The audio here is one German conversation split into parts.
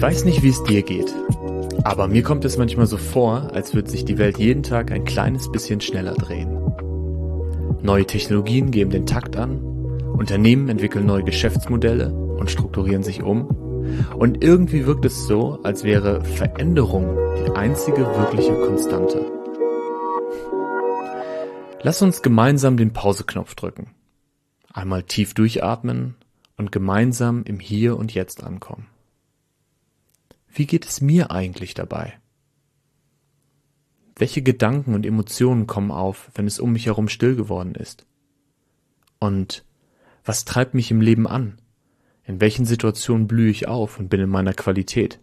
weiß nicht, wie es dir geht, aber mir kommt es manchmal so vor, als würde sich die Welt jeden Tag ein kleines bisschen schneller drehen. Neue Technologien geben den Takt an, Unternehmen entwickeln neue Geschäftsmodelle und strukturieren sich um. Und irgendwie wirkt es so, als wäre Veränderung die einzige wirkliche Konstante. Lass uns gemeinsam den Pauseknopf drücken. Einmal tief durchatmen und gemeinsam im Hier und Jetzt ankommen. Wie geht es mir eigentlich dabei? Welche Gedanken und Emotionen kommen auf, wenn es um mich herum still geworden ist? Und was treibt mich im Leben an? In welchen Situationen blühe ich auf und bin in meiner Qualität?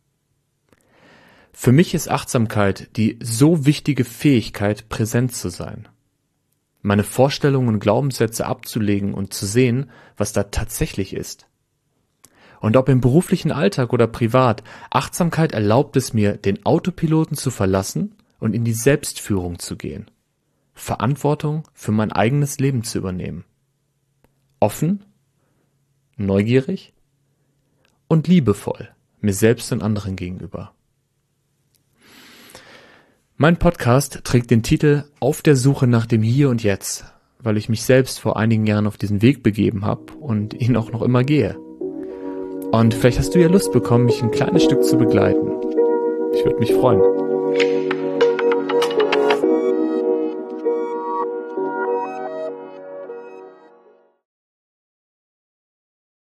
Für mich ist Achtsamkeit die so wichtige Fähigkeit, präsent zu sein. Meine Vorstellungen und Glaubenssätze abzulegen und zu sehen, was da tatsächlich ist. Und ob im beruflichen Alltag oder privat, Achtsamkeit erlaubt es mir, den Autopiloten zu verlassen und in die Selbstführung zu gehen. Verantwortung für mein eigenes Leben zu übernehmen. Offen, neugierig und liebevoll mir selbst und anderen gegenüber. Mein Podcast trägt den Titel Auf der Suche nach dem Hier und Jetzt, weil ich mich selbst vor einigen Jahren auf diesen Weg begeben habe und ihn auch noch immer gehe. Und vielleicht hast du ja Lust bekommen, mich ein kleines Stück zu begleiten. Ich würde mich freuen.